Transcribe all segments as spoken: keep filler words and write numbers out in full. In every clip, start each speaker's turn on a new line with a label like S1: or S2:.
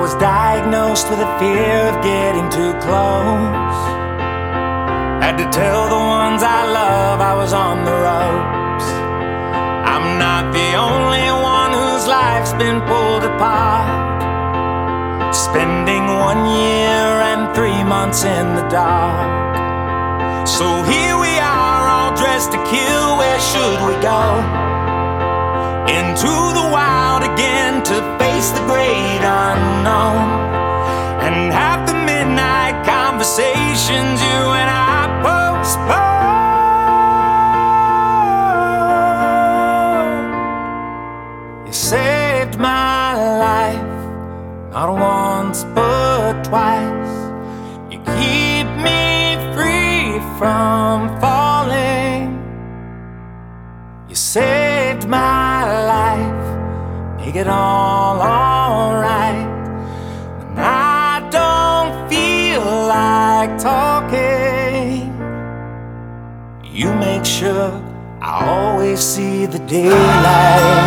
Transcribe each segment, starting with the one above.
S1: was diagnosed with a fear of getting too close. Had to tell the ones I love I was on the ropes. I'm not the only one whose life's been pulled apart, spending one year and three months in the dark. So here we are, all dressed to kill. Where should we go? Into the wild again, to face the great unknown, and have the midnight conversations you and I postponed. You saved my life, not once but twice. You keep me free from falling. You saved my life, make it all alright. When I don't feel like talking, you make sure I always see the daylight.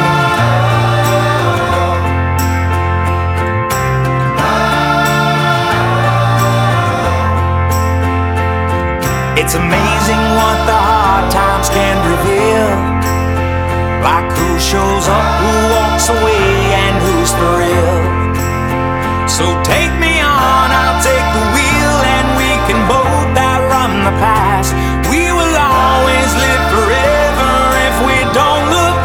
S1: It's amazing what the hard times can reveal, like who shows up, who walks away, and who's for real. So take me on, I'll take the wheel, and we can both outrun the past. We will always live forever if we don't look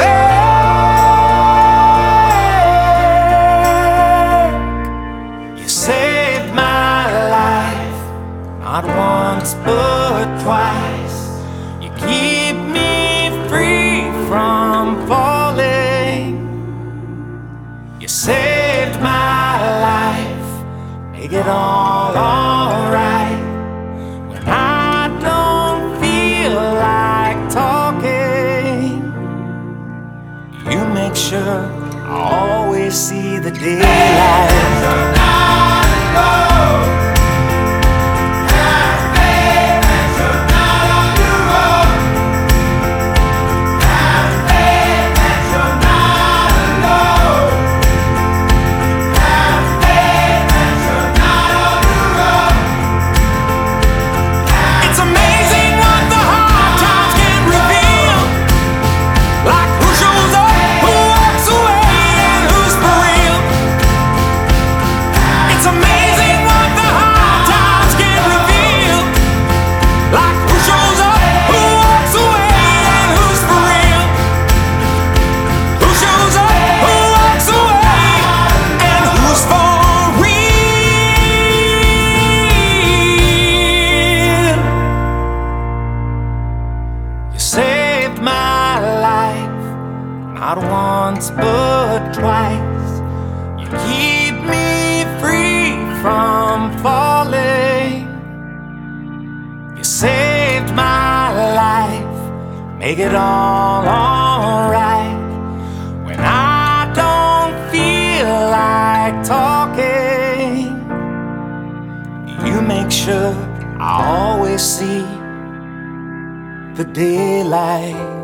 S1: back. You saved my life, not once but twice. You keep me free from falling. You saved my life, make it all alright. When I don't feel like talking, you make sure I always see the daylight. Saved my life, not once but twice. You keep me free from falling. You saved my life, make it all alright. When I don't feel like talking, you make sure I always see the daylight.